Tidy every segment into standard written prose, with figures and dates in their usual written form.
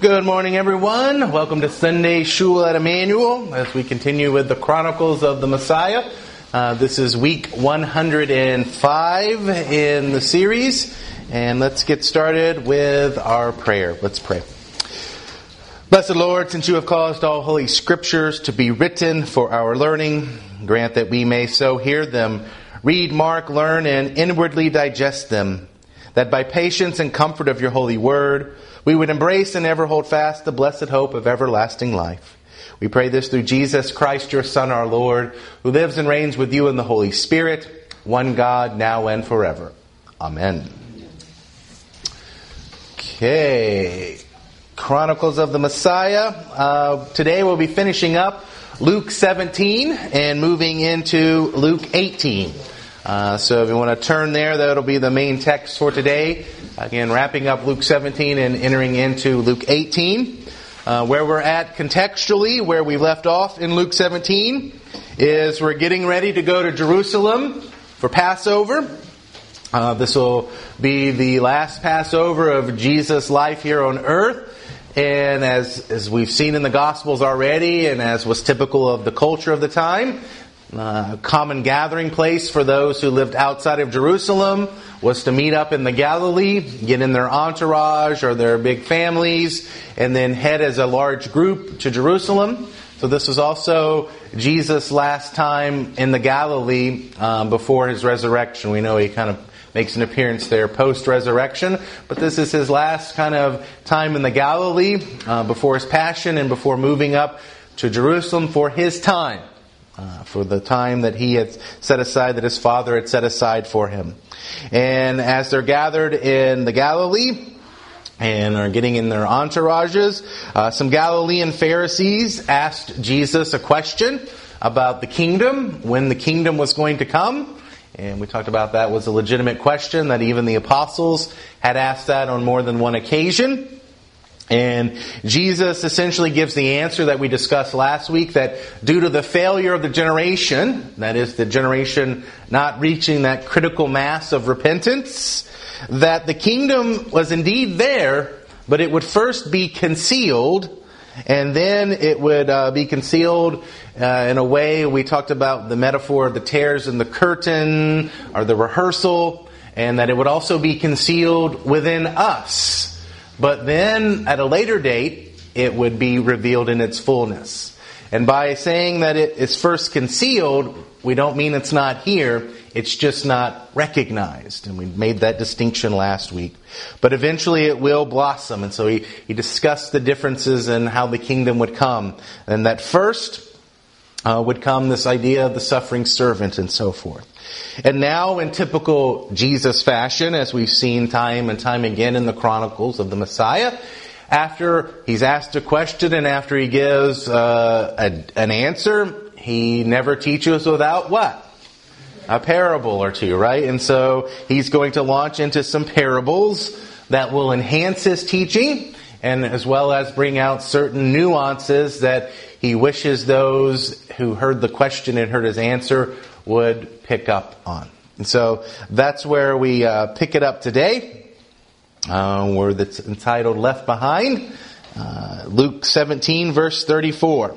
Good morning, everyone. Welcome to Sunday Shul at Emmanuel as we continue with the Chronicles of the Messiah. This is week 105 in the series, and let's get started with our prayer. Let's pray. Blessed Lord, since you have caused all holy scriptures to be written for our learning, grant that we may so hear them, read, mark, learn, and inwardly digest them, that by patience and comfort of your holy word, we would embrace and ever hold fast the blessed hope of everlasting life. We pray this through Jesus Christ, your Son, our Lord, who lives and reigns with you in the Holy Spirit, one God, now and forever. Amen. Okay. Chronicles of the Messiah. Today we'll be finishing up Luke 17 and moving into Luke 18. So if you want to turn there, that'll be the main text for today. Again, wrapping up Luke 17 and entering into Luke 18. Where we're at contextually, where we left off in Luke 17, is we're getting ready to go to Jerusalem for Passover. This will be the last Passover of Jesus' life here on earth. And as we've seen in the Gospels already, and as was typical of the culture of the time, a common gathering place for those who lived outside of Jerusalem was to meet up in the Galilee, get in their entourage or their big families, and then head as a large group to Jerusalem. So this was also Jesus' last time in the Galilee before his resurrection. We know he kind of makes an appearance there post-resurrection, but this is his last kind of time in the Galilee before his passion and before moving up to Jerusalem for his time. For the time that he had set aside, that his Father had set aside for him. And as they're gathered in the Galilee and are getting in their entourages, some Galilean Pharisees asked Jesus a question about the kingdom, when the kingdom was going to come. And we talked about that was a legitimate question, that even the apostles had asked that on more than one occasion. And Jesus essentially gives the answer that we discussed last week, that due to the failure of the generation, that is the generation not reaching that critical mass of repentance, that the kingdom was indeed there, but it would first be concealed, and then it would be concealed in a way, we talked about the metaphor of the tears in the curtain, or the rehearsal, and that it would also be concealed within us. But then, at a later date, it would be revealed in its fullness. And by saying that it is first concealed, we don't mean it's not here, it's just not recognized. And we made that distinction last week. But eventually it will blossom. And so he discussed the differences in how the kingdom would come. And that first would come this idea of the suffering servant and so forth. And now, in typical Jesus fashion, as we've seen time and time again in the Chronicles of the Messiah, after he's asked a question and after he gives an answer, he never teaches without what? A parable or two, right? And so he's going to launch into some parables that will enhance his teaching, and as well as bring out certain nuances that he wishes those who heard the question and heard his answer would pick up on. And so that's where we pick it up today. Where that's entitled Left Behind. Luke 17 verse 34.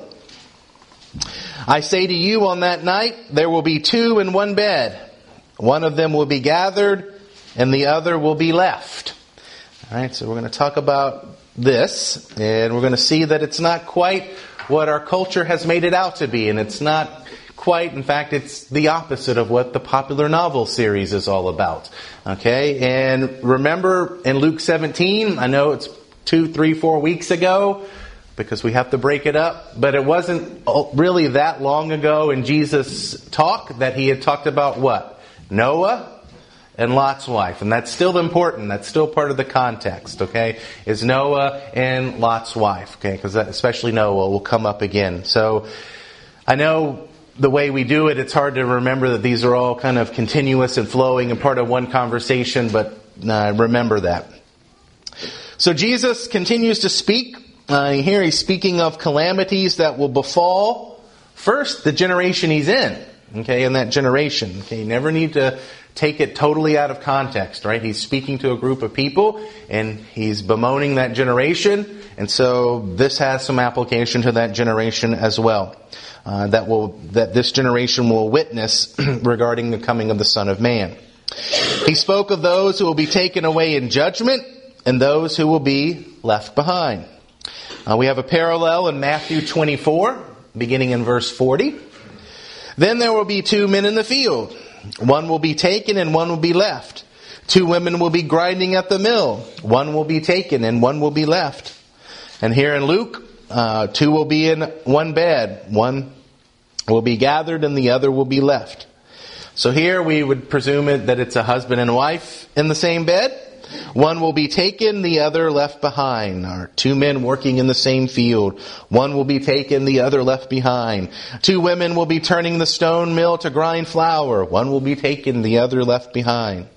I say to you, on that night there will be two in one bed. One of them will be gathered and the other will be left. Alright, so we're going to talk about this, and we're going to see that it's not quite what our culture has made it out to be, and it's not quite, in fact, it's the opposite of what the popular novel series is all about. Okay, and remember in Luke 17, I know it's 2, 3, 4 weeks ago, because we have to break it up, but it wasn't really that long ago in Jesus' talk that he had talked about what? Noah and Lot's wife. And that's still important. That's still part of the context, okay? Is Noah and Lot's wife, okay? Because especially Noah will come up again. So I know the way we do it, it's hard to remember that these are all kind of continuous and flowing and part of one conversation, but remember that. So Jesus continues to speak. Here he's speaking of calamities that will befall, first, the generation he's in. Okay, in that generation. Okay, you never need to take it totally out of context, right? He's speaking to a group of people, and he's bemoaning that generation, and so this has some application to that generation as well. That this generation will witness regarding the coming of the Son of Man. He spoke of those who will be taken away in judgment and those who will be left behind. We have a parallel in Matthew 24, beginning in verse 40. Then there will be 2 men in the field. One will be taken and one will be left. 2 women will be grinding at the mill. One will be taken and one will be left. And here in Luke, 2 will be in one bed. One will be gathered and the other will be left. So here we would presume that it's a husband and wife in the same bed. One will be taken, the other left behind. Or 2 men working in the same field. One will be taken, the other left behind. 2 women will be turning the stone mill to grind flour. One will be taken, the other left behind.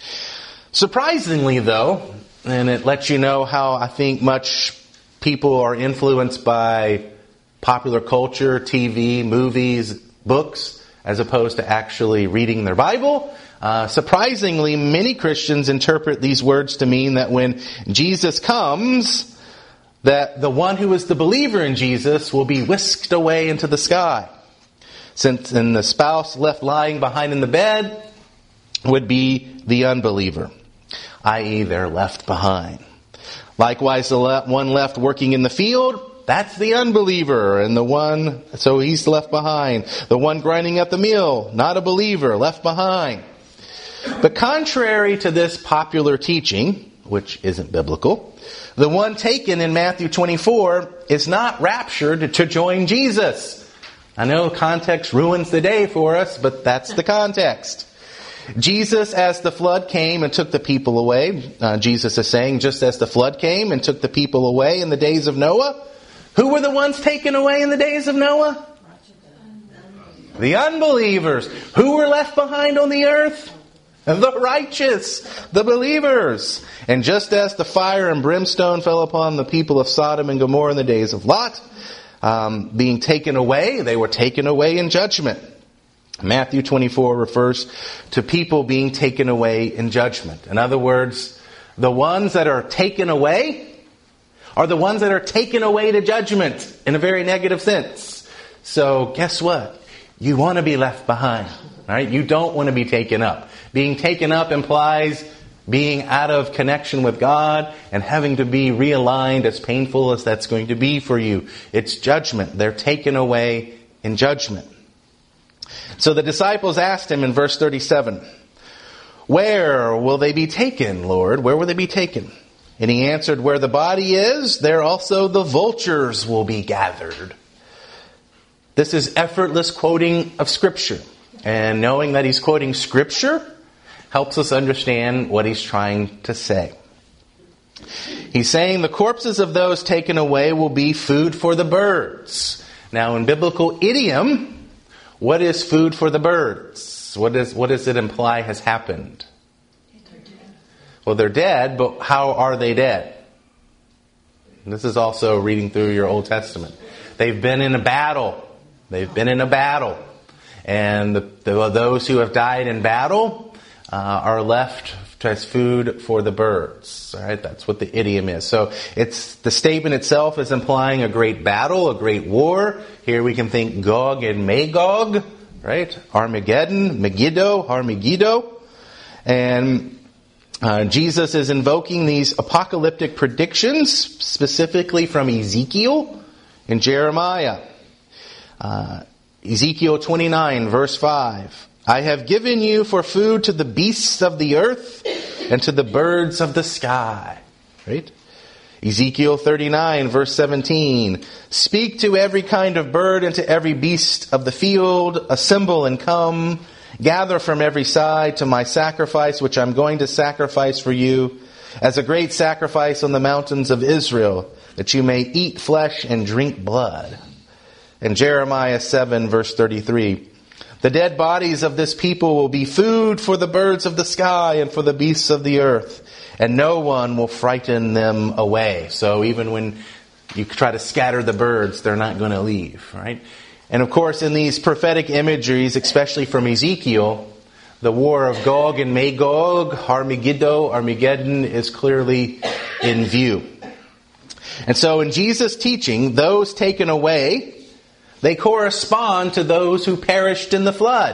Surprisingly, though, and it lets you know how I think much people are influenced by popular culture, TV, movies, books, as opposed to actually reading their Bible. Surprisingly, many Christians interpret these words to mean that when Jesus comes, that the one who is the believer in Jesus will be whisked away into the sky. Since and the spouse left lying behind in the bed would be the unbeliever, i.e. they're left behind. Likewise, the one left working in the field, that's the unbeliever, and so he's left behind. The one grinding at the mill, not a believer, left behind. But contrary to this popular teaching, which isn't biblical, the one taken in Matthew 24 is not raptured to join Jesus. I know context ruins the day for us, but that's the context. Jesus, as the flood came and took the people away, Jesus is saying, just as the flood came and took the people away in the days of Noah, who were the ones taken away in the days of Noah? The unbelievers. Who were left behind on the earth? The righteous, the believers. And just as the fire and brimstone fell upon the people of Sodom and Gomorrah in the days of Lot, being taken away, they were taken away in judgment. Matthew 24 refers to people being taken away in judgment. In other words, the ones that are taken away are the ones that are taken away to judgment in a very negative sense. So guess what? You want to be left behind. Right? You don't want to be taken up. Being taken up implies being out of connection with God and having to be realigned, as painful as that's going to be for you. It's judgment. They're taken away in judgment. So the disciples asked him in verse 37, "Where will they be taken, Lord? Where will they be taken?" And he answered, "Where the body is, there also the vultures will be gathered." This is effortless quoting of Scripture. And knowing that he's quoting Scripture helps us understand what he's trying to say. He's saying the corpses of those taken away will be food for the birds. Now, in biblical idiom, what is food for the birds? What does it imply has happened? Well, they're dead, but how are they dead? And this is also reading through your Old Testament. They've been in a battle. And those who have died in battle are left as food for the birds. All right, that's what the idiom is. So it's the statement itself is implying a great battle, a great war. Here we can think Gog and Magog, right? Armageddon, Megiddo. And Jesus is invoking these apocalyptic predictions, specifically from Ezekiel and Jeremiah. Ezekiel 29, verse 5. "I have given you for food to the beasts of the earth and to the birds of the sky." Right? Ezekiel 39, verse 17. "Speak to every kind of bird and to every beast of the field. Assemble and come. Gather from every side to my sacrifice, which I'm going to sacrifice for you, as a great sacrifice on the mountains of Israel, that you may eat flesh and drink blood." In Jeremiah 7, verse 33, "The dead bodies of this people will be food for the birds of the sky and for the beasts of the earth, and no one will frighten them away." So even when you try to scatter the birds, they're not going to leave, right? And of course, in these prophetic imageries, especially from Ezekiel, The war of Gog and Magog, Armageddon, is clearly in view. And so in Jesus' teaching, those taken away, they correspond to those who perished in the flood.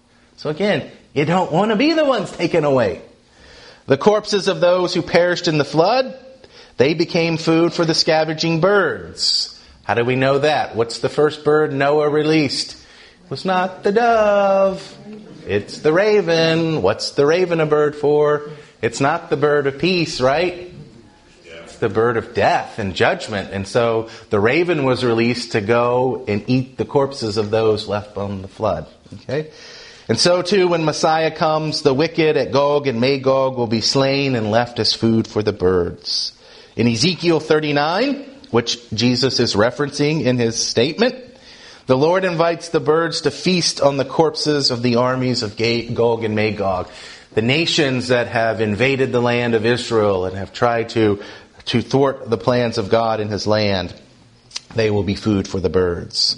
So again, you don't want to be the ones taken away. The corpses of those who perished in the flood, they became food for the scavenging birds. How do we know that? What's the first bird Noah released? It was not the dove. It's the raven. What's the raven a bird for? It's not the bird of peace, right? It's the bird of death and judgment. And so the raven was released to go and eat the corpses of those left on the flood. Okay? And so too, when Messiah comes, the wicked at Gog and Magog will be slain and left as food for the birds. In Ezekiel 39, which Jesus is referencing in his statement, the Lord invites the birds to feast on the corpses of the armies of Gog and Magog, the nations that have invaded the land of Israel and have tried to thwart the plans of God in his land. They will be food for the birds.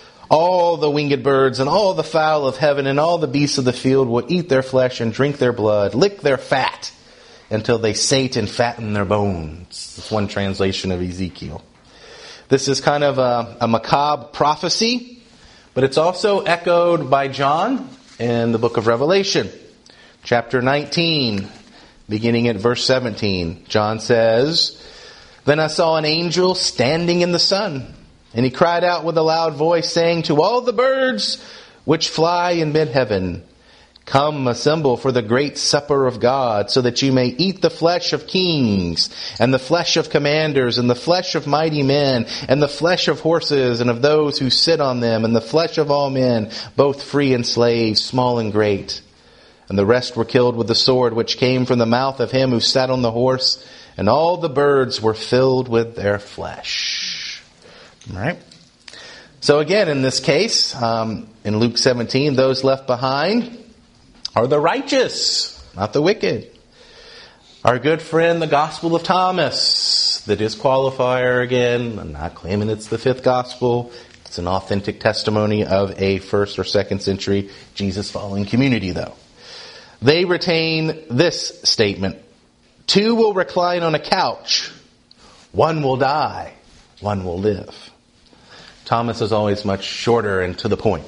All the winged birds and all the fowl of heaven and all the beasts of the field will eat their flesh and drink their blood, lick their fat, until they sate and fatten their bones. That's one translation of Ezekiel. This is kind of a macabre prophecy, but it's also echoed by John in the book of Revelation. Chapter 19, beginning at verse 17. John says, "Then I saw an angel standing in the sun, and he cried out with a loud voice, saying to all the birds which fly in mid-heaven, Come, assemble for the great supper of God, so that you may eat the flesh of kings, and the flesh of commanders, and the flesh of mighty men, and the flesh of horses, and of those who sit on them, and the flesh of all men, both free and slaves, small and great. And the rest were killed with the sword which came from the mouth of him who sat on the horse, and all the birds were filled with their flesh." All right. So again, in this case, in Luke 17, those left behind are the righteous, not the wicked. Our good friend, the Gospel of Thomas, the disqualifier again. I'm not claiming it's the fifth gospel. It's an authentic testimony of a 1st or 2nd century Jesus-following community, though. They retain this statement: 2 will recline on a couch. 1 will die. 1 will live. Thomas is always much shorter and to the point.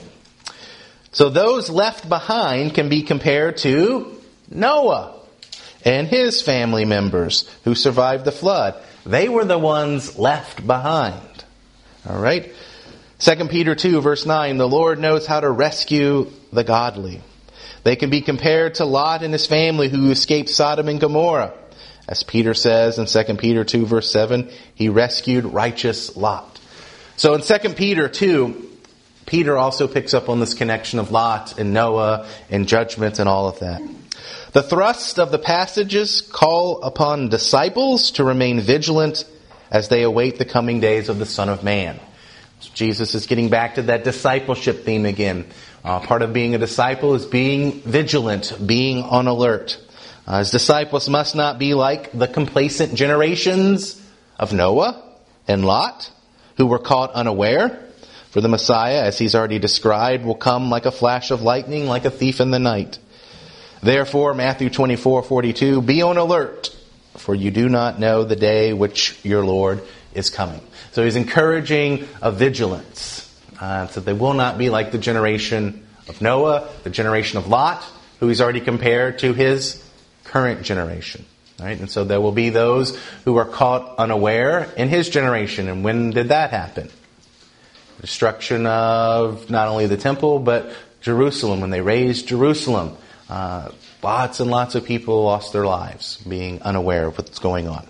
So those left behind can be compared to Noah and his family members who survived the flood. They were the ones left behind. All right. 2 Peter 2 verse 9, "The Lord knows how to rescue the godly." They can be compared to Lot and his family who escaped Sodom and Gomorrah. As Peter says in 2 Peter 2 verse 7, he rescued righteous Lot. So in 2 Peter 2, Peter also picks up on this connection of Lot and Noah and judgment and all of that. The thrust of the passages call upon disciples to remain vigilant as they await the coming days of the Son of Man. So Jesus is getting back to that discipleship theme again. Part of being a disciple is being vigilant, being on alert. His disciples must not be like the complacent generations of Noah and Lot, who were caught unaware. For the Messiah, as he's already described, will come like a flash of lightning, like a thief in the night. Therefore, Matthew 24:42, "Be on alert, for you do not know the day which your Lord is coming." So he's encouraging a vigilance. So they will not be like the generation of Noah, the generation of Lot, who he's already compared to his current generation. Right? And so there will be those who are caught unaware in his generation. And when did that happen? Destruction of not only the temple, but Jerusalem. When they razed Jerusalem, lots and lots of people lost their lives, being unaware of what's going on.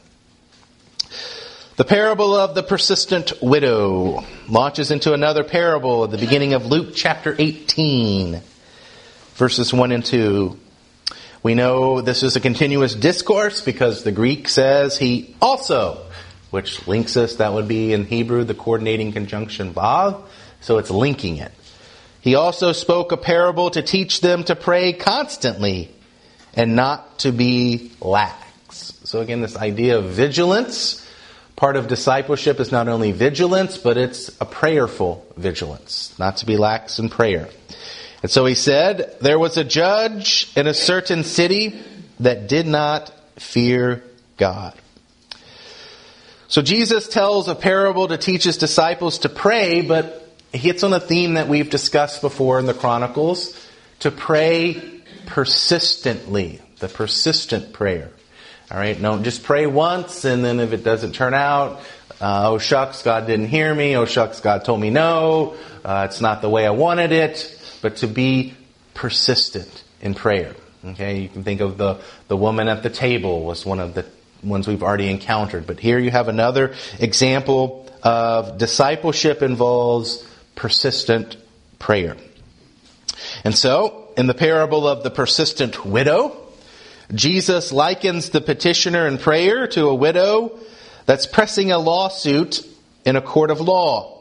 The parable of the persistent widow launches into another parable at the beginning of Luke chapter 18, verses 1 and 2. We know this is a continuous discourse because the Greek says he also, which links us, that would be in Hebrew the coordinating conjunction vav, so it's linking it. He also spoke a parable to teach them to pray constantly and not to be lax. So again, this idea of vigilance, part of discipleship is not only vigilance, but it's a prayerful vigilance, not to be lax in prayer. And so he said, there was a judge in a certain city that did not fear God. So Jesus tells a parable to teach his disciples to pray, but he hits on a theme that we've discussed before in the Chronicles, to pray persistently, the persistent prayer. All right, don't just pray once, and then if it doesn't turn out, oh shucks, God didn't hear me. Oh shucks, God told me no. It's not the way I wanted it. But to be persistent in prayer. Okay, you can think of the woman at the table was one of the ones we've already encountered. But here you have another example of discipleship involves persistent prayer. And so, in the parable of the persistent widow, Jesus likens the petitioner in prayer to a widow that's pressing a lawsuit in a court of law.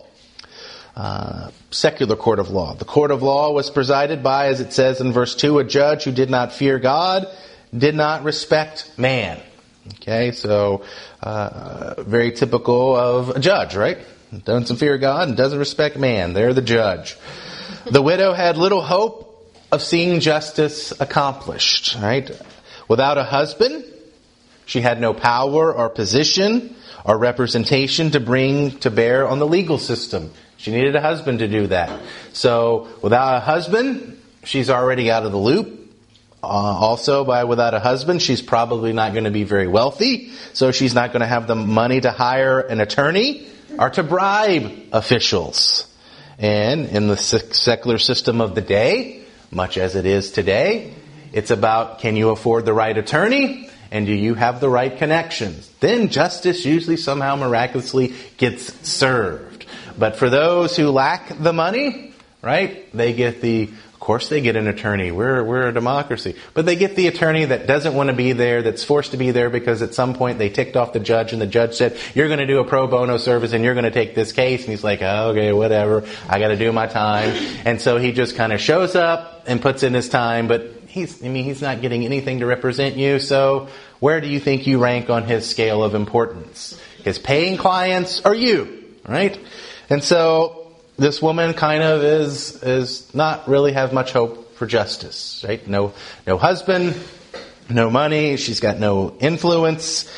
Secular court of law. The court of law was presided by, as it says in verse 2, a judge who did not fear God, did not respect man. Okay, so very typical of a judge, right? Doesn't fear God and doesn't respect man. They're the judge. The widow had little hope of seeing justice accomplished, right? Without a husband, she had no power or position or representation to bring to bear on the legal system. She needed a husband to do that. So without a husband, she's already out of the loop. Also, without a husband, she's probably not going to be very wealthy. So she's not going to have the money to hire an attorney or to bribe officials. And in the secular system of the day, much as it is today, it's about, can you afford the right attorney? And do you have the right connections? Then justice usually somehow miraculously gets served. But for those who lack the money, right, of course they get an attorney. We're a democracy. But they get the attorney that doesn't want to be there, that's forced to be there because at some point they ticked off the judge and the judge said, you're going to do a pro bono service and you're going to take this case. And he's like, oh, okay, whatever. I got to do my time. And so he just kind of shows up and puts in his time, but he's not getting anything to represent you. So where do you think you rank on his scale of importance? His paying clients or you, right? And so this woman kind of is not really have much hope for justice, right? No husband, no money. She's got no influence.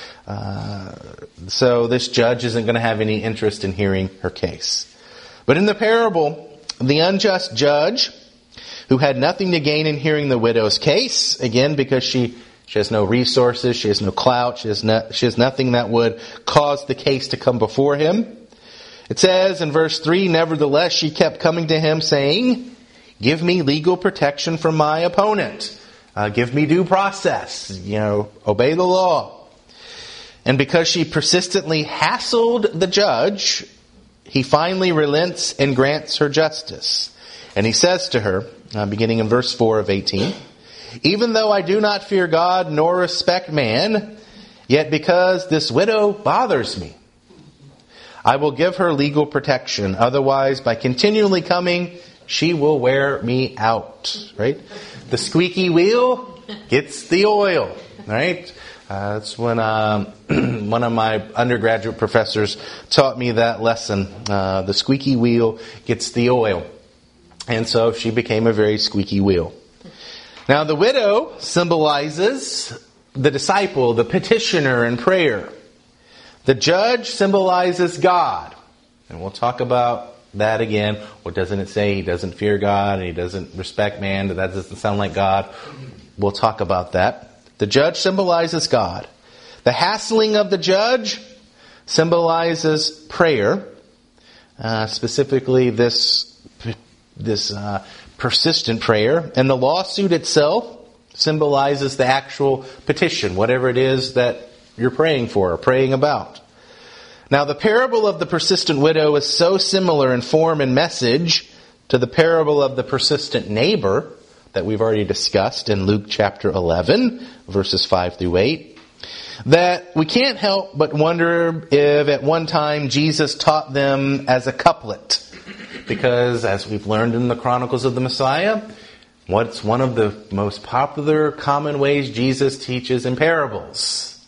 So this judge isn't going to have any interest in hearing her case. But in the parable, the unjust judge, who had nothing to gain in hearing the widow's case, again, because she has no resources, she has no clout, she has nothing that would cause the case to come before him. It says in verse 3, nevertheless, she kept coming to him saying, give me legal protection from my opponent. Give me due process. Obey the law. And because she persistently hassled the judge, he finally relents and grants her justice. And he says to her, beginning in verse 4 of 18, even though I do not fear God nor respect man, yet because this widow bothers me, I will give her legal protection. Otherwise, by continually coming, she will wear me out. Right? The squeaky wheel gets the oil. Right? That's when one of my undergraduate professors taught me that lesson. The squeaky wheel gets the oil. And so she became a very squeaky wheel. Now the widow symbolizes the disciple, the petitioner in prayer. The judge symbolizes God. And we'll talk about that again. What doesn't it say? He doesn't fear God and he doesn't respect man. That doesn't sound like God. We'll talk about that. The judge symbolizes God. The hassling of the judge symbolizes prayer. Specifically this persistent prayer. And the lawsuit itself symbolizes the actual petition, whatever it is that you're praying for or praying about. Now, the parable of the persistent widow is so similar in form and message to the parable of the persistent neighbor that we've already discussed in Luke chapter 11, verses 5 through 8, that we can't help but wonder if at one time Jesus taught them as a couplet. Because, as we've learned in the Chronicles of the Messiah, what's one of the most popular, common ways Jesus teaches in parables?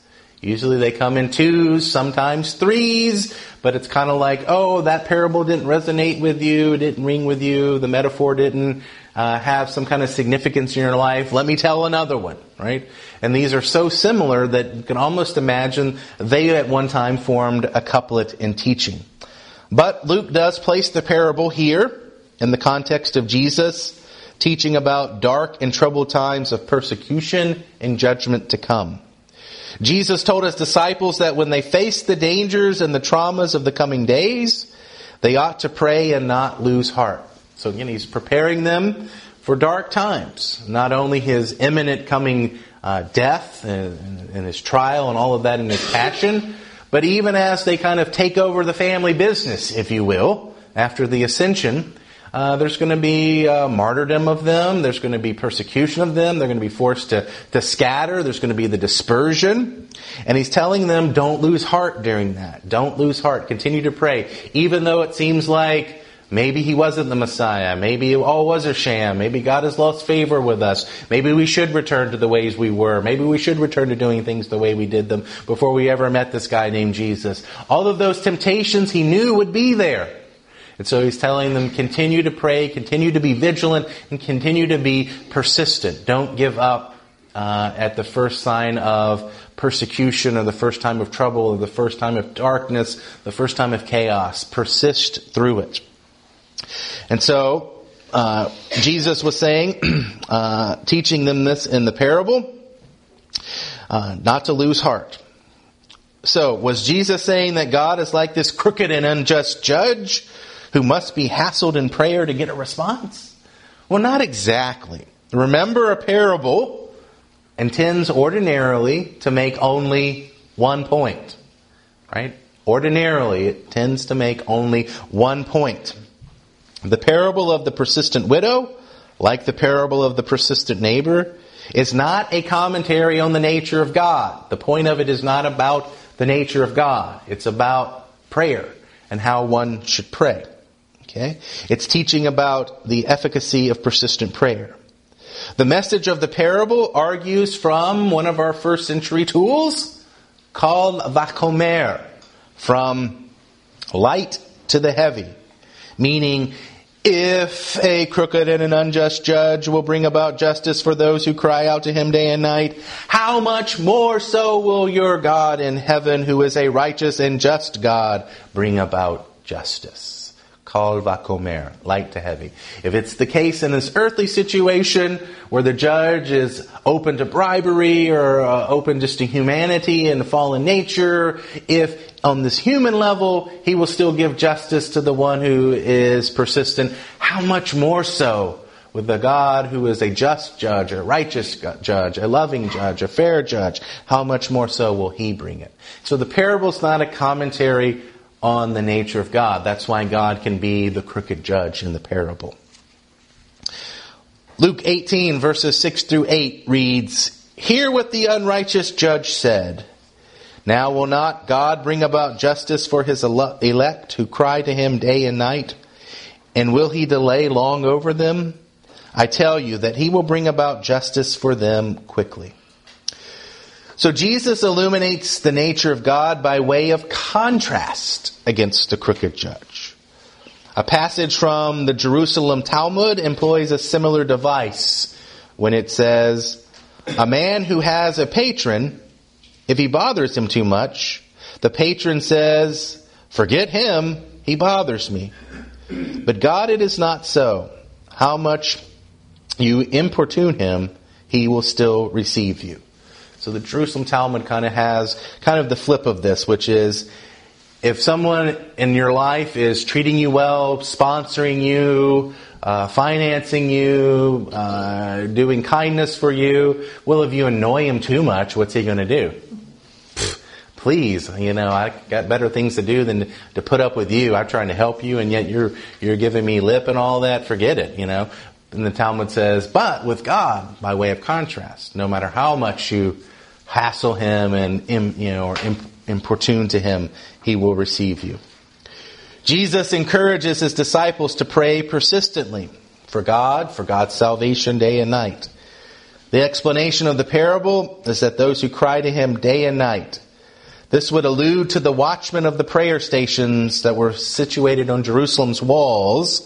Usually they come in twos, sometimes threes, but it's kind of like, oh, that parable didn't resonate with you, didn't ring with you, the metaphor didn't have some kind of significance in your life. Let me tell another one, right? And these are so similar that you can almost imagine they at one time formed a couplet in teaching. But Luke does place the parable here in the context of Jesus teaching about dark and troubled times of persecution and judgment to come. Jesus told his disciples that when they face the dangers and the traumas of the coming days, they ought to pray and not lose heart. So again, he's preparing them for dark times. Not only his imminent coming death and his trial and all of that in his passion, but even as they kind of take over the family business, if you will, after the ascension, there's going to be martyrdom of them. There's going to be persecution of them. They're going to be forced to scatter. There's going to be the dispersion. And he's telling them, don't lose heart during that. Don't lose heart. Continue to pray. Even though it seems like maybe he wasn't the Messiah. Maybe it all was a sham. Maybe God has lost favor with us. Maybe we should return to the ways we were. Maybe we should return to doing things the way we did them before we ever met this guy named Jesus. All of those temptations he knew would be there. And so he's telling them, continue to pray, continue to be vigilant, and continue to be persistent. Don't give up at the first sign of persecution or the first time of trouble or the first time of darkness, the first time of chaos. Persist through it. And so Jesus was saying, teaching them this in the parable, not to lose heart. So was Jesus saying that God is like this crooked and unjust judge who must be hassled in prayer to get a response? Well, not exactly. Remember, a parable intends ordinarily to make only 1 point. Right? Ordinarily, it tends to make only 1 point. The parable of the persistent widow, like the parable of the persistent neighbor, is not a commentary on the nature of God. The point of it is not about the nature of God. It's about prayer and how one should pray. Okay? It's teaching about the efficacy of persistent prayer. The message of the parable argues from one of our first century tools called vachomer, from light to the heavy. Meaning, if a crooked and an unjust judge will bring about justice for those who cry out to him day and night, how much more so will your God in heaven, who is a righteous and just God, bring about justice? Called vachomer, light to heavy. If it's the case in this earthly situation where the judge is open to bribery or open just to humanity and fallen nature, if on this human level he will still give justice to the one who is persistent, how much more so with the God who is a just judge, a righteous judge, a loving judge, a fair judge? How much more so will he bring it? So the parable is not a commentary on the nature of God. That's why God can be the crooked judge in the parable. Luke 18 verses 6 through 8 reads, "Hear what the unrighteous judge said. Now will not God bring about justice for his elect who cry to him day and night? And will he delay long over them? I tell you that he will bring about justice for them quickly." So Jesus illuminates the nature of God by way of contrast against the crooked judge. A passage from the Jerusalem Talmud employs a similar device when it says, "A man who has a patron, if he bothers him too much, the patron says, 'Forget him, he bothers me.' But God, it is not so. How much you importune him, he will still receive you." So the Jerusalem Talmud kind of has the flip of this, which is, if someone in your life is treating you well, sponsoring you, financing you, doing kindness for you, well, if you annoy him too much, what's he going to do? Please, I got better things to do than to put up with you. I'm trying to help you, and yet you're giving me lip and all that. Forget it, And the Talmud says, but with God, by way of contrast, no matter how much you hassle him and or importune to him, he will receive you. Jesus encourages his disciples to pray persistently for God's salvation day and night. The explanation of the parable is that those who cry to him day and night This would allude to the watchmen of the prayer stations that were situated on Jerusalem's walls,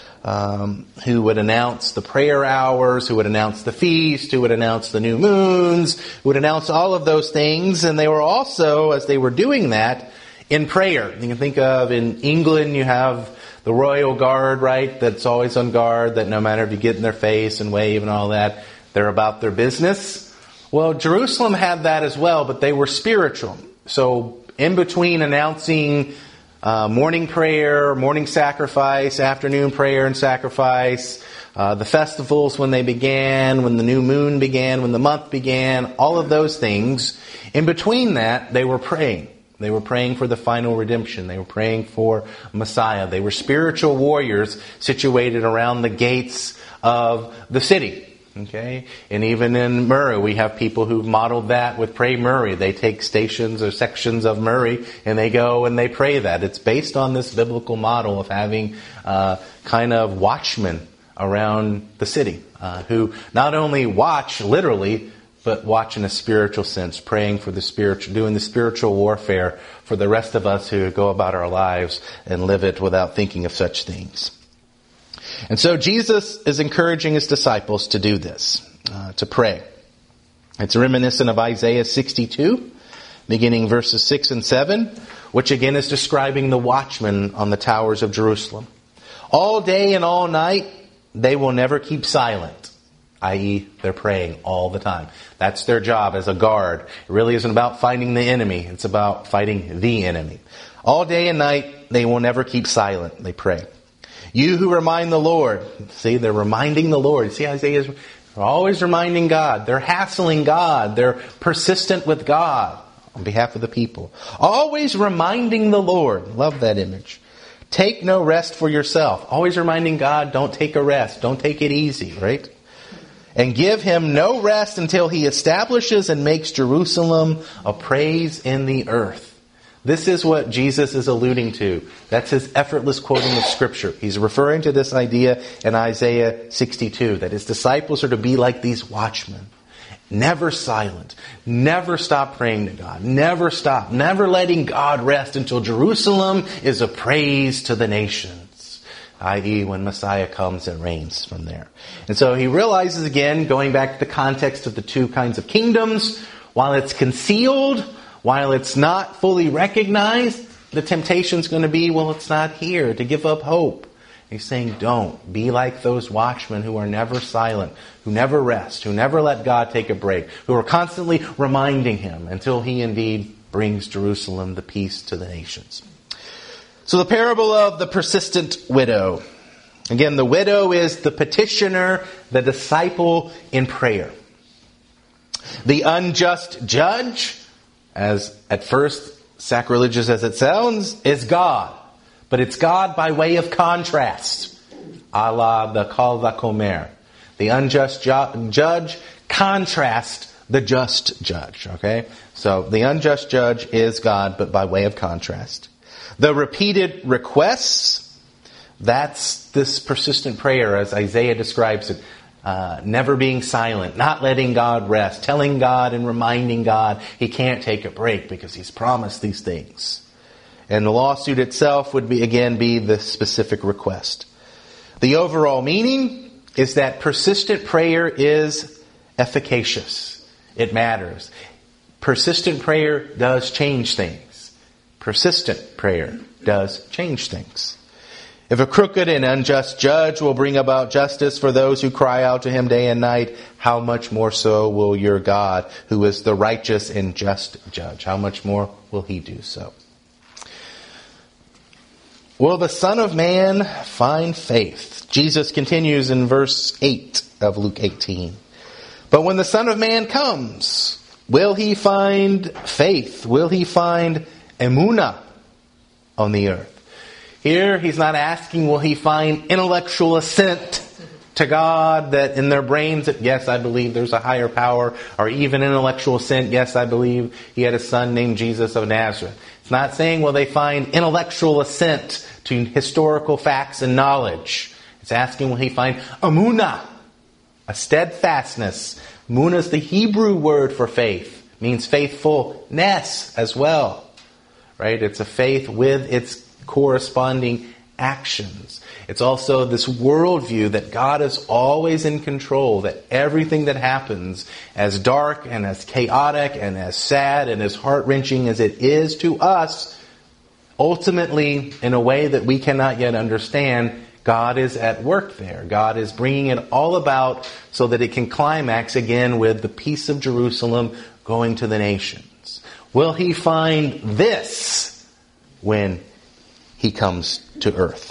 who would announce the prayer hours, who would announce the feast, who would announce the new moons, who would announce all of those things. And they were also, as they were doing that, in prayer. You can think of in England, you have the Royal Guard, right, that's always on guard, that no matter if you get in their face and wave and all that, they're about their business. Well, Jerusalem had that as well, but they were spiritual. So in between announcing morning prayer, morning sacrifice, afternoon prayer and sacrifice, the festivals when they began, when the new moon began, when the month began, all of those things, in between that, they were praying. They were praying for the final redemption. They were praying for Messiah. They were spiritual warriors situated around the gates of the city. Okay, and even in Murray, we have people who've modeled that with Pray Murray. They take stations or sections of Murray and they go and they pray that. It's based on this biblical model of having kind of watchmen around the city who not only watch literally, but watch in a spiritual sense, praying for the spiritual, doing the spiritual warfare for the rest of us who go about our lives and live it without thinking of such things. And so Jesus is encouraging his disciples to do this, to pray. It's reminiscent of Isaiah 62, beginning verses 6 and 7, which again is describing the watchmen on the towers of Jerusalem. All day and all night, they will never keep silent, i.e., they're praying all the time. That's their job as a guard. It really isn't about fighting the enemy. It's about fighting the enemy. All day and night, they will never keep silent. They pray. You who remind the Lord. See, they're reminding the Lord. See, Isaiah's always reminding God. They're hassling God. They're persistent with God on behalf of the people. Always reminding the Lord. Love that image. Take no rest for yourself. Always reminding God, don't take a rest. Don't take it easy, right? And give him no rest until he establishes and makes Jerusalem a praise in the earth. This is what Jesus is alluding to. That's his effortless quoting of Scripture. He's referring to this idea in Isaiah 62, that his disciples are to be like these watchmen. Never silent. Never stop praying to God. Never stop. Never letting God rest until Jerusalem is a praise to the nations. I.e., when Messiah comes and reigns from there. And so he realizes again, going back to the context of the two kinds of kingdoms, while it's concealed, while it's not fully recognized, the temptation's going to be, well, it's not here, to give up hope. He's saying, don't. Be like those watchmen who are never silent, who never rest, who never let God take a break, who are constantly reminding him until he indeed brings Jerusalem the peace to the nations. So the parable of the persistent widow. Again, the widow is the petitioner, the disciple in prayer. The unjust judge, as at first sacrilegious as it sounds, is God. But it's God by way of contrast. A la the Kal Vachomer. The unjust judge contrasts the just judge. Okay? So the unjust judge is God, but by way of contrast. The repeated requests, that's this persistent prayer as Isaiah describes it. Never being silent, not letting God rest, telling God and reminding God he can't take a break because he's promised these things. And the lawsuit itself would be the specific request. The overall meaning is that persistent prayer is efficacious. It matters. Persistent prayer does change things. Persistent prayer does change things. If a crooked and unjust judge will bring about justice for those who cry out to him day and night, how much more so will your God, who is the righteous and just judge? How much more will he do so? Will the Son of Man find faith? Jesus continues in verse 8 of Luke 18. But when the Son of Man comes, will he find faith? Will he find emunah on the earth? Here, he's not asking, will he find intellectual assent to God, that in their brains, that yes, I believe there's a higher power, or even intellectual assent, yes, I believe he had a son named Jesus of Nazareth. It's not saying, will they find intellectual assent to historical facts and knowledge. It's asking, will he find emunah, a steadfastness. Emunah is the Hebrew word for faith, means faithfulness as well. Right? It's a faith with its corresponding actions. It's also this worldview that God is always in control, that everything that happens, as dark and as chaotic and as sad and as heart-wrenching as it is to us, ultimately, in a way that we cannot yet understand, God is at work there. God is bringing it all about so that it can climax again with the peace of Jerusalem going to the nations. Will he find this when he comes to earth?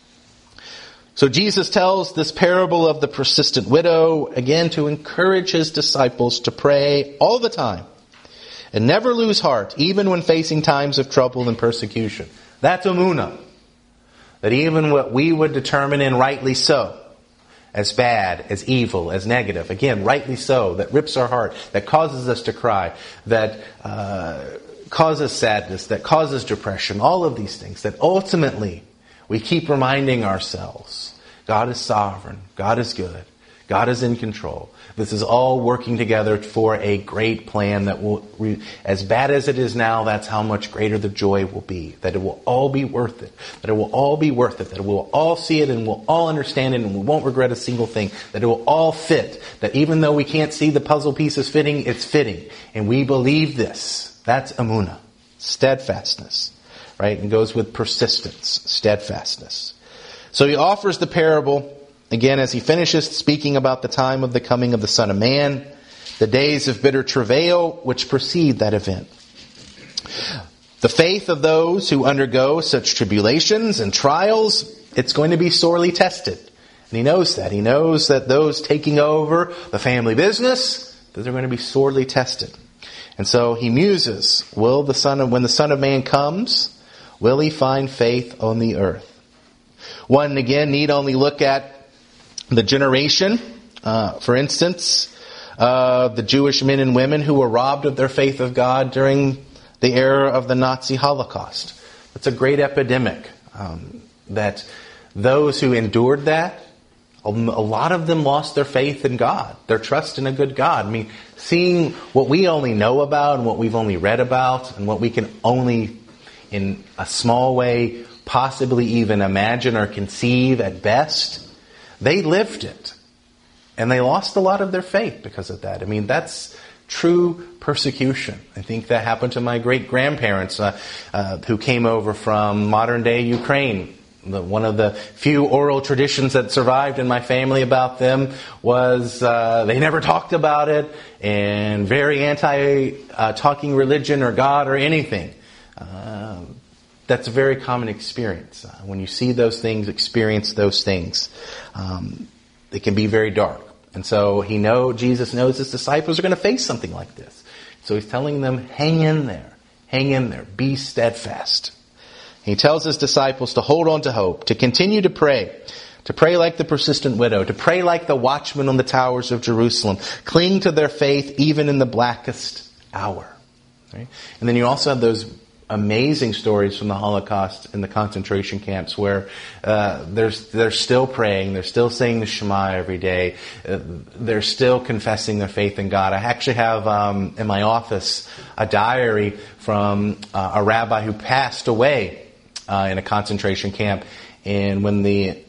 So Jesus tells this parable of the persistent widow, again, to encourage his disciples to pray all the time and never lose heart, even when facing times of trouble and persecution. That's emunah. That even what we would determine, and rightly so, as bad, as evil, as negative, again, rightly so, that rips our heart, that causes us to cry, that causes sadness, that causes depression, all of these things, that ultimately we keep reminding ourselves, God is sovereign, God is good, God is in control. This is all working together for a great plan that will, as bad as it is now, that's how much greater the joy will be. That it will all be worth it. That it will all be worth it. That we'll all see it and we'll all understand it and we won't regret a single thing. That it will all fit. That even though we can't see the puzzle pieces fitting, it's fitting. And we believe this. That's emunah. Steadfastness. Right? And goes with persistence. Steadfastness. So he offers the parable. Again, as he finishes speaking about the time of the coming of the Son of Man, the days of bitter travail which precede that event. The faith of those who undergo such tribulations and trials, it's going to be sorely tested. And he knows that. He knows that those taking over the family business, that they're going to be sorely tested. And so he muses, when the Son of Man comes, will he find faith on the earth? One, again, need only look at the generation, for instance, the Jewish men and women who were robbed of their faith of God during the era of the Nazi Holocaust. It's a great epidemic that those who endured that, a lot of them lost their faith in God, their trust in a good God. I mean, seeing what we only know about and what we've only read about and what we can only, in a small way, possibly even imagine or conceive at best, they lived it. And they lost a lot of their faith because of that. I mean, that's true persecution. I think that happened to my great-grandparents who came over from modern-day Ukraine. One of the few oral traditions that survived in my family about them was they never talked about it and very anti-talking religion or God or anything. That's a very common experience. When you see those things, experience those things, it can be very dark. And so Jesus knows his disciples are going to face something like this. So he's telling them, hang in there, be steadfast. He tells his disciples to hold on to hope, to continue to pray like the persistent widow, to pray like the watchmen on the towers of Jerusalem, cling to their faith even in the blackest hour. Right? And then you also have those amazing stories from the Holocaust and the concentration camps where they're still praying, they're still saying the Shema every day, they're still confessing their faith in God. I actually have in my office a diary from a rabbi who passed away in a concentration camp, and when the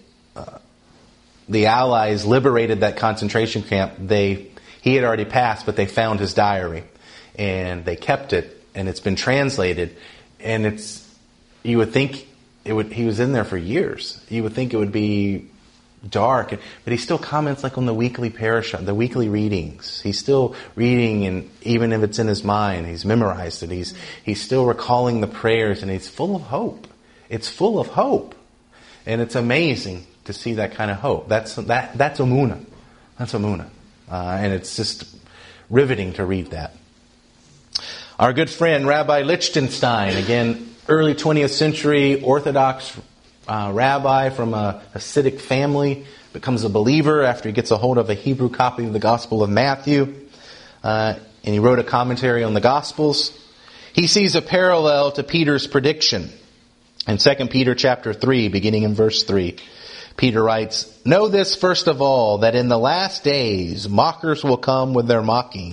Allies liberated that concentration camp, he had already passed, but they found his diary and they kept it. And it's been translated, and you would think he was in there for years. You would think it would be dark, but he still comments like on the weekly parashah, the weekly readings. He's still reading, and even if it's in his mind, he's memorized it. He's still recalling the prayers, and he's full of hope. It's full of hope, and it's amazing to see that kind of hope. That's emunah. That's emunah, and it's just riveting to read that. Our good friend, Rabbi Lichtenstein, again, early 20th century Orthodox rabbi from a Hasidic family, becomes a believer after he gets a hold of a Hebrew copy of the Gospel of Matthew, and he wrote a commentary on the Gospels. He sees a parallel to Peter's prediction in 2 Peter chapter 3, beginning in verse 3. Peter writes, "Know this first of all, that in the last days mockers will come with their mocking,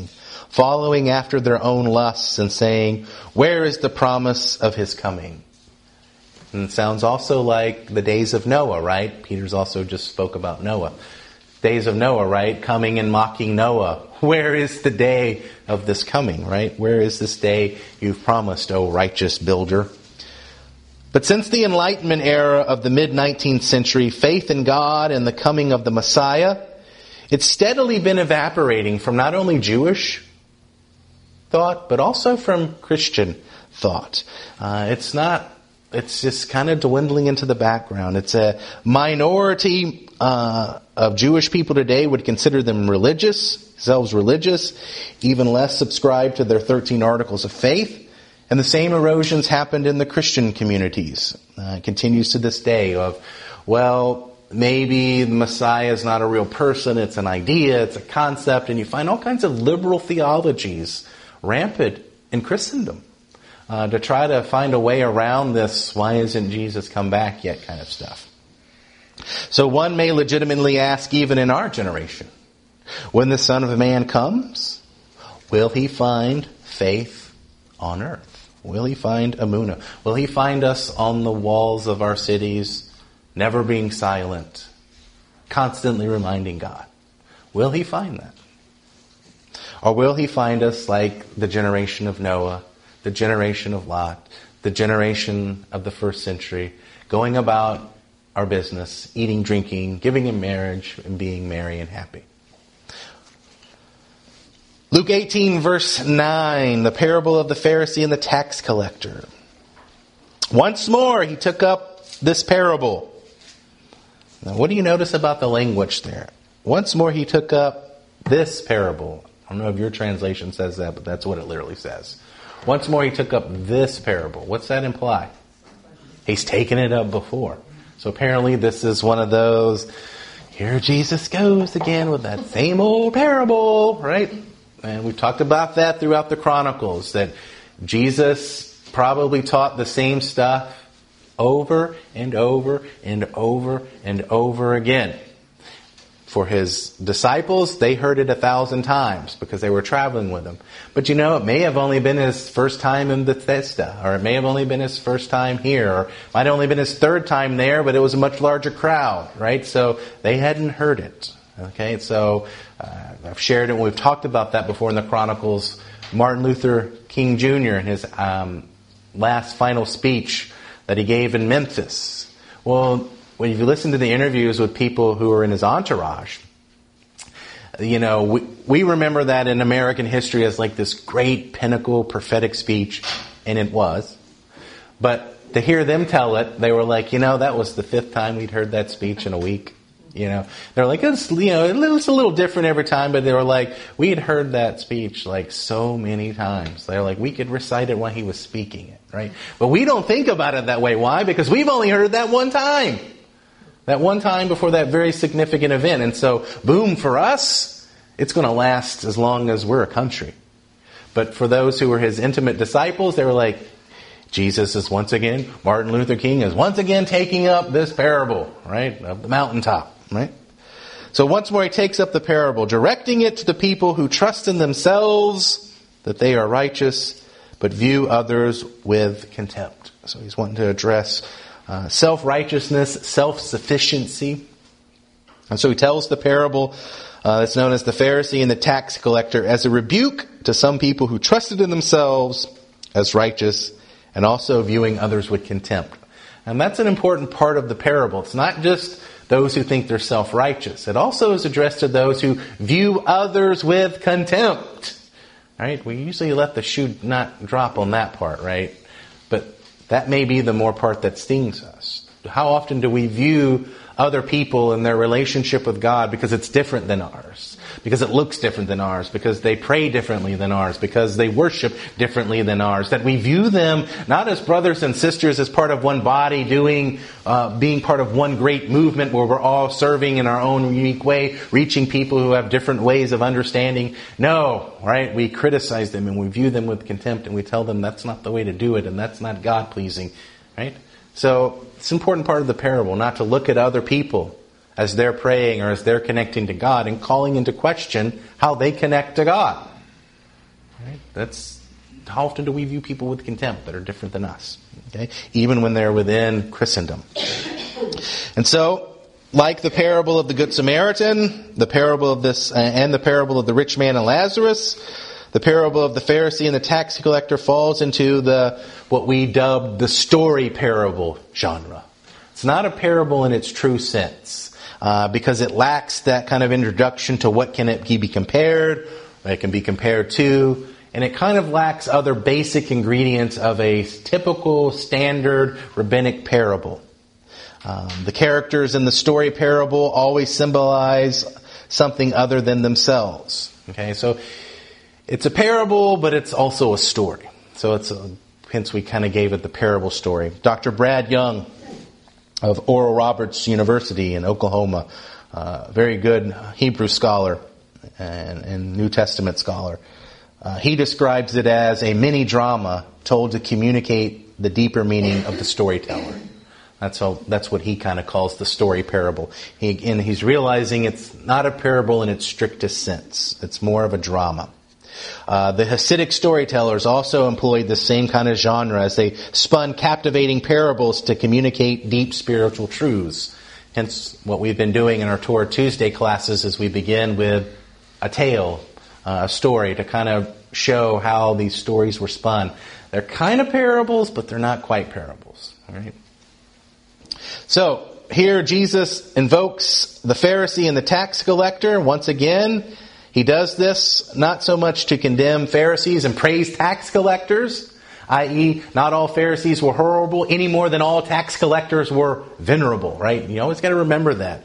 following after their own lusts and saying, "Where is the promise of his coming?" And it sounds also like the days of Noah, right? Peter's also just spoke about Noah. Days of Noah, right? Coming and mocking Noah. Where is the day of this coming, right? Where is this day you've promised, O righteous builder? But since the Enlightenment era of the mid-19th century, faith in God and the coming of the Messiah, it's steadily been evaporating from not only Jewish thought, but also from Christian thought. It's just kind of dwindling into the background. It's a minority of Jewish people today would consider themselves religious, even less subscribe to their 13 articles of faith. And the same erosions happened in the Christian communities. It continues to this day of, well, maybe the Messiah is not a real person, it's an idea, it's a concept, and you find all kinds of liberal theologies rampant in Christendom to try to find a way around this, why isn't Jesus come back yet kind of stuff. So one may legitimately ask, even in our generation, when the Son of Man comes, will he find faith on earth? Will he find Amunah? Will he find us on the walls of our cities, never being silent, constantly reminding God? Will he find that? Or will he find us like the generation of Noah, the generation of Lot, the generation of the first century, going about our business, eating, drinking, giving in marriage, and being merry and happy? Luke 18, verse 9, the parable of the Pharisee and the tax collector. Once more, he took up this parable. Now, what do you notice about the language there? Once more, he took up this parable. I don't know if your translation says that, but that's what it literally says. Once more, he took up this parable. What's that imply? He's taken it up before. So apparently, this is one of those, here Jesus goes again with that same old parable, right? And we've talked about that throughout the Chronicles, that Jesus probably taught the same stuff over and over and over and over again. For his disciples, they heard it 1,000 times because they were traveling with him. But it may have only been his first time in Bethesda, or it may have only been his first time here, or it might have only been his third time there, but it was a much larger crowd, right? So they hadn't heard it. Okay, so I've shared it, and we've talked about that before in the Chronicles. Martin Luther King Jr. in his last final speech that he gave in Memphis. Well, when you listen to the interviews with people who are in his entourage, we remember that in American history as like this great pinnacle prophetic speech, and it was. But to hear them tell it, they were like, that was the 5th time we'd heard that speech in a week. They're like, it's a little different every time, but they were like, we had heard that speech like so many times. They're like, we could recite it while he was speaking it, right? But we don't think about it that way. Why? Because we've only heard that one time. That one time before that very significant event. And so, boom, for us, it's going to last as long as we're a country. But for those who were his intimate disciples, they were like, Jesus is once again, Martin Luther King is once again taking up this parable, right, of the mountaintop. Right? So once more he takes up the parable, directing it to the people who trust in themselves that they are righteous, but view others with contempt. So he's wanting to address self-righteousness, self-sufficiency. And so he tells the parable that's known as the Pharisee and the tax collector as a rebuke to some people who trusted in themselves as righteous and also viewing others with contempt. And that's an important part of the parable. It's not just those who think they're self-righteous. It also is addressed to those who view others with contempt. Right? We usually let the shoe not drop on that part, right? But that may be the more part that stings us. How often do we view other people and their relationship with God because it's different than ours? Because it looks different than ours, because they pray differently than ours, because they worship differently than ours. That we view them not as brothers and sisters, as part of one body, being part of one great movement where we're all serving in our own unique way, reaching people who have different ways of understanding. No, right? We criticize them and we view them with contempt and we tell them that's not the way to do it and that's not God-pleasing, right? So it's an important part of the parable not to look at other people as they're praying or as they're connecting to God and calling into question how they connect to God. Right? How often do we view people with contempt that are different than us? Okay? Even when they're within Christendom. And so, like the parable of the Good Samaritan, the parable of the parable of the rich man and Lazarus, the parable of the Pharisee and the tax collector falls into what we dubbed the story parable genre. It's not a parable in its true sense, because it lacks that kind of introduction to what can it be compared, what it can be compared to, and it kind of lacks other basic ingredients of a typical standard rabbinic parable. The characters in the story parable always symbolize something other than themselves. Okay, so it's a parable, but it's also a story. So hence we kind of gave it the parable story. Dr. Brad Young of Oral Roberts University in Oklahoma, very good Hebrew scholar and New Testament scholar. He describes it as a mini drama told to communicate the deeper meaning of the storyteller. That's what he kind of calls the story parable. He's realizing it's not a parable in its strictest sense. It's more of a drama. The Hasidic storytellers also employed the same kind of genre as they spun captivating parables to communicate deep spiritual truths. Hence, what we've been doing in our Torah Tuesday classes is we begin with a tale, a story, to kind of show how these stories were spun. They're kind of parables, but they're not quite parables. All right? So, here Jesus invokes the Pharisee and the tax collector. Once again, he does this not so much to condemn Pharisees and praise tax collectors, i.e., not all Pharisees were horrible any more than all tax collectors were venerable, right? You always got to remember that.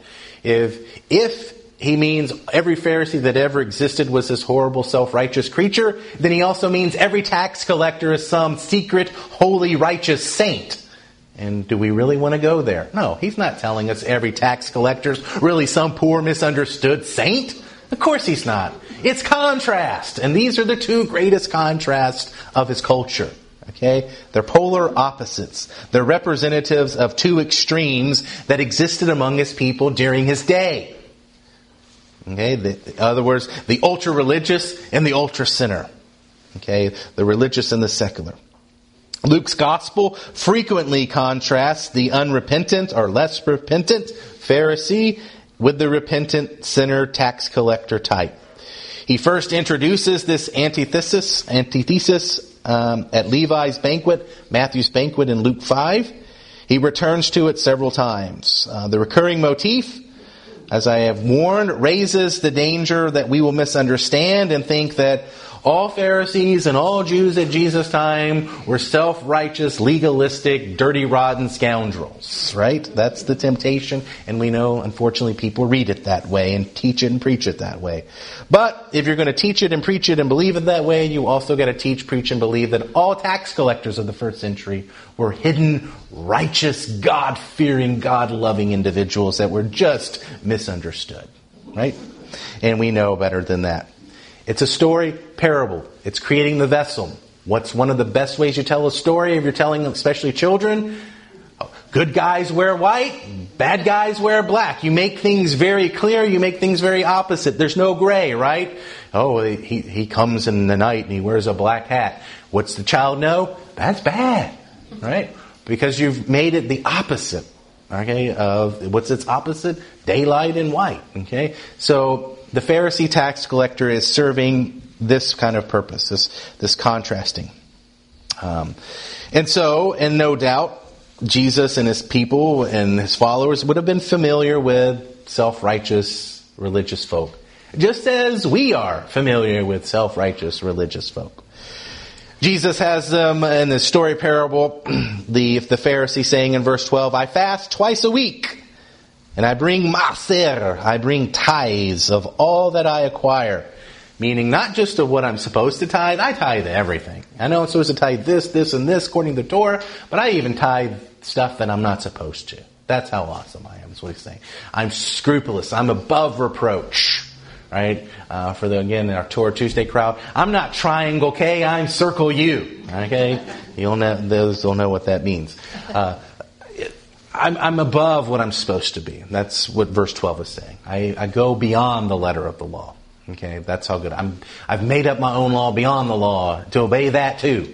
If he means every Pharisee that ever existed was this horrible, self-righteous creature, then he also means every tax collector is some secret, holy, righteous saint. And do we really want to go there? No, he's not telling us every tax collector's really some poor, misunderstood saint. Of course he's not. It's contrast. And these are the two greatest contrasts of his culture. Okay? They're polar opposites. They're representatives of two extremes that existed among his people during his day. Okay? In other words, the ultra-religious and the ultra-sinner. Okay? The religious and the secular. Luke's gospel frequently contrasts the unrepentant or less repentant Pharisee with the repentant sinner tax collector type. He first introduces this antithesis at Levi's banquet, Matthew's banquet in Luke 5. He returns to it several times. The recurring motif, as I have warned, raises the danger that we will misunderstand and think that all Pharisees and all Jews at Jesus' time were self-righteous, legalistic, dirty, rotten scoundrels, right? That's the temptation, and we know, unfortunately, people read it that way and teach it and preach it that way. But if you're going to teach it and preach it and believe it that way, you also got to teach, preach, and believe that all tax collectors of the first century were hidden, righteous, God-fearing, God-loving individuals that were just misunderstood, right? And we know better than that. It's a story parable. It's creating the vessel. What's one of the best ways you tell a story if you're telling especially children? Good guys wear white, bad guys wear black. You make things very clear, you make things very opposite. There's no gray, right? Oh, he comes in the night and he wears a black hat. What's the child know? That's bad, right? Because you've made it the opposite, okay? What's its opposite? Daylight and white, okay? So the Pharisee tax collector is serving this kind of purpose, this contrasting. And no doubt, Jesus and his people and his followers would have been familiar with self-righteous religious folk, just as we are familiar with self-righteous religious folk. Jesus has them in the story parable, the Pharisee saying in verse 12, I fast twice a week. And I bring maaser, I bring tithes of all that I acquire. Meaning not just of what I'm supposed to tithe, I tithe everything. I know I'm supposed to tithe this, and this according to the Torah, but I even tithe stuff that I'm not supposed to. That's how awesome I am, is what he's saying. I'm scrupulous, I'm above reproach. Right? For our Torah Tuesday crowd, I'm not triangle K, I'm circle U. Okay? Those will know what that means. I'm above what I'm supposed to be. That's what verse 12 is saying. I go beyond the letter of the law. Okay, that's how good. I've made up my own law beyond the law to obey that too.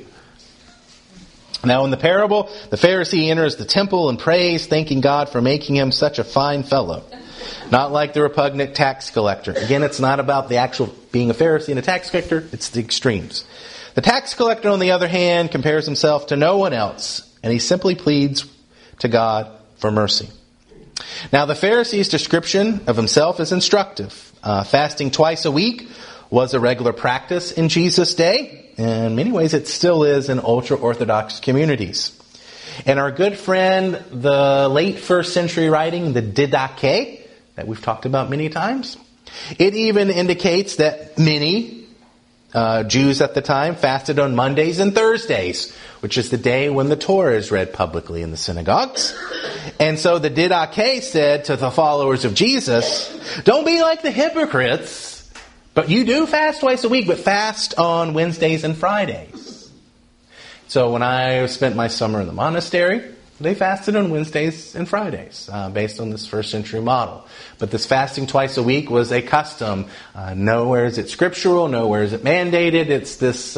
Now in the parable, the Pharisee enters the temple and prays, thanking God for making him such a fine fellow. Not like the repugnant tax collector. Again, it's not about the actual being a Pharisee and a tax collector, it's the extremes. The tax collector, on the other hand, compares himself to no one else, and he simply pleads to God for mercy. Now, the Pharisee's description of himself is instructive. Fasting twice a week was a regular practice in Jesus' day. In many ways, it still is in ultra-Orthodox communities. And our good friend, the late first century writing, the Didache, that we've talked about many times, it even indicates that many Jews at the time fasted on Mondays and Thursdays, which is the day when the Torah is read publicly in the synagogues. And so the Didache said to the followers of Jesus, don't be like the hypocrites, but you do fast twice a week, but fast on Wednesdays and Fridays. So when I spent my summer in the monastery, they fasted on Wednesdays and Fridays, based on this first century model. But this fasting twice a week was a custom. Nowhere is it scriptural, nowhere is it mandated. It's this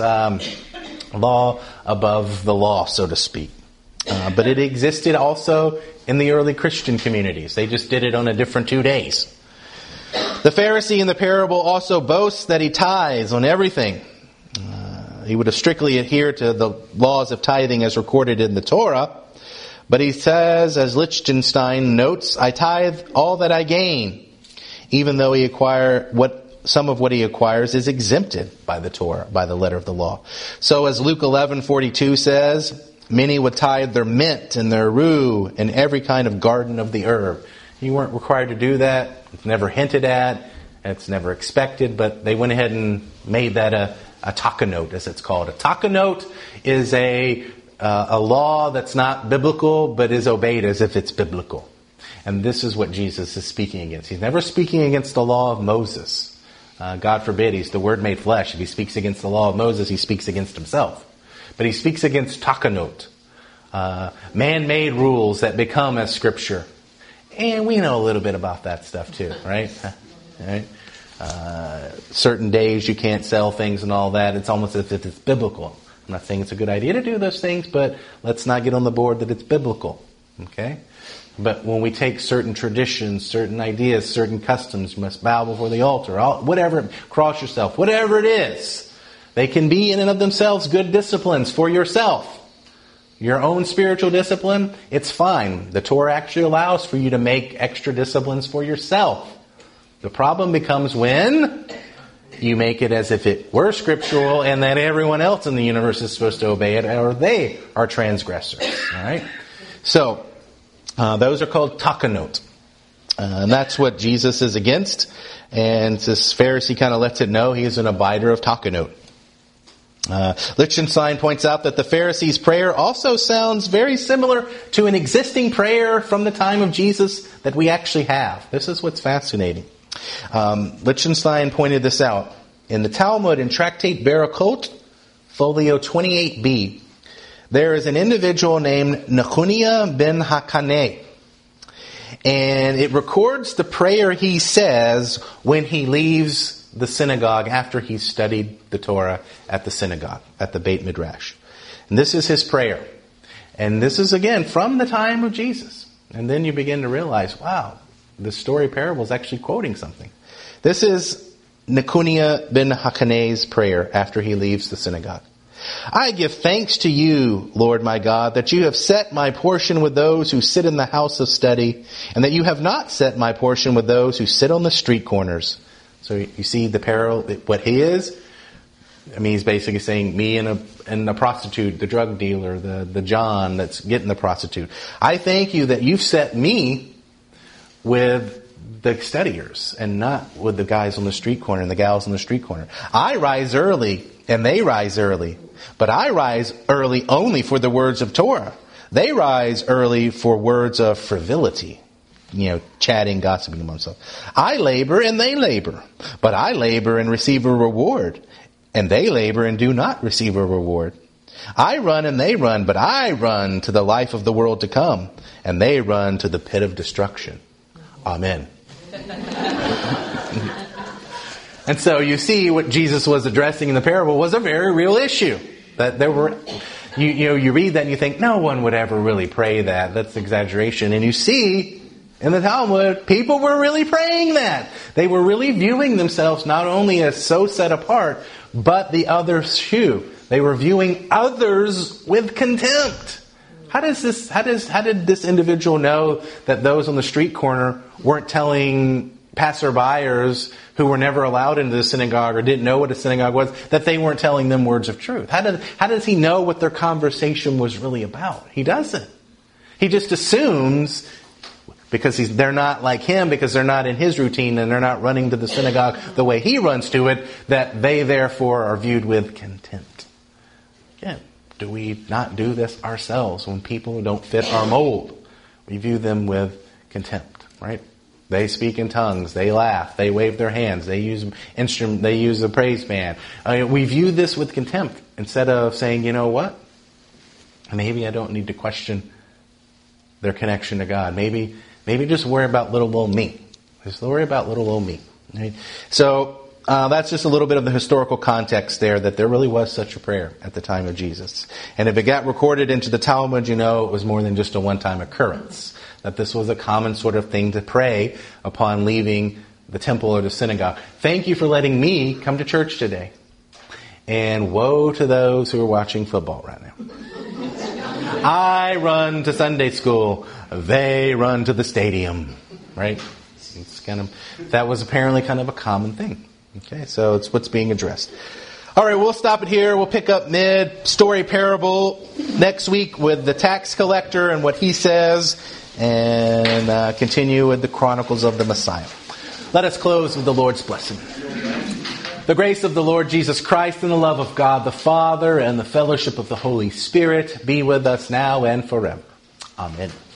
law above the law, so to speak. But it existed also in the early Christian communities. They just did it on a different 2 days. The Pharisee in the parable also boasts that he tithes on everything. He would have strictly adhered to the laws of tithing as recorded in the Torah. But he says, as Lichtenstein notes, I tithe all that I gain, even though some of what he acquires is exempted by the Torah, by the letter of the law. So as Luke 11:42 says, many would tithe their mint and their rue and every kind of garden of the herb. You weren't required to do that. It's never hinted at. It's never expected. But they went ahead and made that a takanot, as it's called. A takanot is a law that's not biblical, but is obeyed as if it's biblical. And this is what Jesus is speaking against. He's never speaking against the law of Moses. God forbid, he's the Word made flesh. If he speaks against the law of Moses, he speaks against himself. But he speaks against takanot, man-made rules that become as Scripture. And we know a little bit about that stuff too, right? Right? Certain days you can't sell things and all that. It's almost as if it's biblical. I'm not saying it's a good idea to do those things, but let's not get on the board that it's biblical. Okay? But when we take certain traditions, certain ideas, certain customs, you must bow before the altar, whatever, cross yourself, whatever it is, they can be in and of themselves good disciplines for yourself. Your own spiritual discipline, it's fine. The Torah actually allows for you to make extra disciplines for yourself. The problem becomes when you make it as if it were scriptural and that everyone else in the universe is supposed to obey it, or they are transgressors. All right? So, those are called takanot. And that's what Jesus is against. And this Pharisee kind of lets it know he is an abider of takanot. Lichtenstein points out that the Pharisee's prayer also sounds very similar to an existing prayer from the time of Jesus that we actually have. This is what's fascinating. Lichtenstein pointed this out. In the Talmud, in Tractate Barakot, folio 28b, there is an individual named Nechunia ben Hakaneh. And it records the prayer he says when he leaves the synagogue after he's studied the Torah at the synagogue, at the Beit Midrash. And this is his prayer. And this is, again, from the time of Jesus. And then you begin to realize, wow, the story parable is actually quoting something. This is Nechunia ben Hakaneh's prayer after he leaves the synagogue. I give thanks to you, Lord my God, that you have set my portion with those who sit in the house of study, and that you have not set my portion with those who sit on the street corners. So you see the parallel, what he is? I mean, he's basically saying me and the prostitute, the drug dealer, the John that's getting the prostitute. I thank you that you've set me with the studiers and not with the guys on the street corner and the gals on the street corner. I rise early and they rise early, but I rise early only for the words of Torah. They rise early for words of frivolity. Chatting, gossiping among themselves. I labor and they labor, but I labor and receive a reward, and they labor and do not receive a reward. I run and they run, but I run to the life of the world to come, and they run to the pit of destruction. Amen. And so you see what Jesus was addressing in the parable was a very real issue. That there were, you read that and you think, no one would ever really pray that. That's exaggeration. And you see in the Talmud, people were really praying that. They were really viewing themselves not only as so set apart, but the other's shoe. They were viewing others with contempt. How did this individual know that those on the street corner weren't telling passerbyers who were never allowed into the synagogue or didn't know what a synagogue was, that they weren't telling them words of truth? How does he know what their conversation was really about? He doesn't. He just assumes, because they're not like him, because they're not in his routine and they're not running to the synagogue the way he runs to it, that they therefore are viewed with contempt. Again, do we not do this ourselves when people don't fit our mold? We view them with contempt, right? They speak in tongues, they laugh, they wave their hands, they use a praise band. We view this with contempt instead of saying, you know what? Maybe I don't need to question their connection to God. Maybe just worry about little old me. Just worry about little old me. Right? So that's just a little bit of the historical context there, that there really was such a prayer at the time of Jesus. And if it got recorded into the Talmud, it was more than just a one-time occurrence. That this was a common sort of thing to pray upon leaving the temple or the synagogue. Thank you for letting me come to church today. And woe to those who are watching football right now. I run to Sunday school. They run to the stadium. Right? It's that was apparently kind of a common thing. Okay, so it's what's being addressed. All right, we'll stop it here. We'll pick up mid-story parable next week with the tax collector and what he says, and continue with the Chronicles of the Messiah. Let us close with the Lord's blessing. The grace of the Lord Jesus Christ and the love of God the Father and the fellowship of the Holy Spirit be with us now and forever. Amen.